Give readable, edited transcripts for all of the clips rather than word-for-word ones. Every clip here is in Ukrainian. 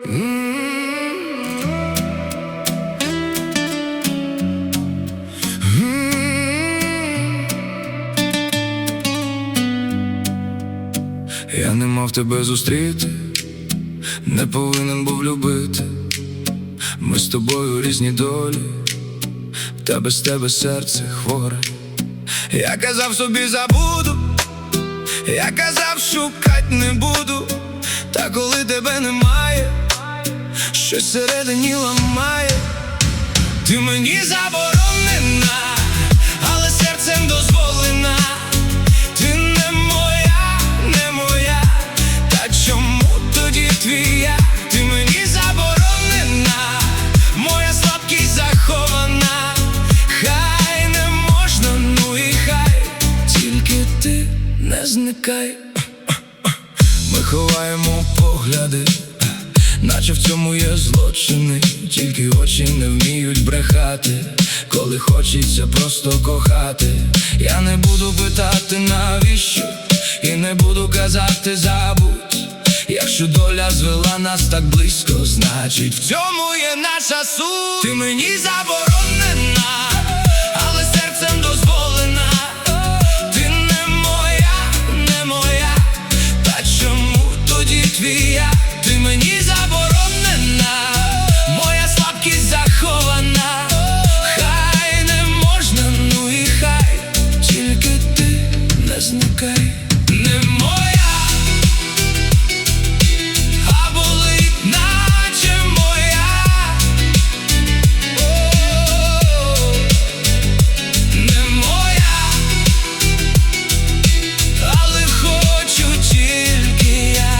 Я не мав тебе зустріти, не повинен був любити. Ми з тобою різні долі, та без тебе серце хворе. Я казав собі забуду, я казав шукать не буду. Та коли тебе немає, щось всередині ламає. Ти мені заборонена, але серцем дозволена. Ти не моя, не моя, та чому тоді твоя? Ти мені заборонена, моя слабкість захована. Хай не можна, ну і хай, тільки ти не зникай. Ми ховаємо погляди, наче в цьому є злочини. Тільки очі не вміють брехати, коли хочеться просто кохати. Я не буду питати навіщо, і не буду казати забудь. Якщо доля звела нас так близько, значить в цьому є наша суть. Ти мені заборонена, але серцем дозволена. Ти не моя, не моя, та чому тоді твоя? Ти мені заборонена, моя слабкість захована. Хай не можна, ну і хай, тільки ти не зникай. Не моя, а болить, наче моя. Не моя, але хочу тільки я.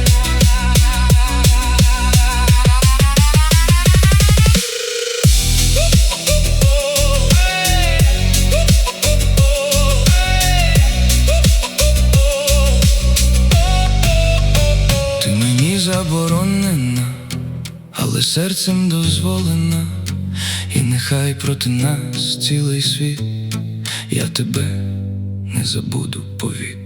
Ти мені заборонена, але серцем дозволена. І нехай проти нас цілий світ, я тебе не забуду, повір.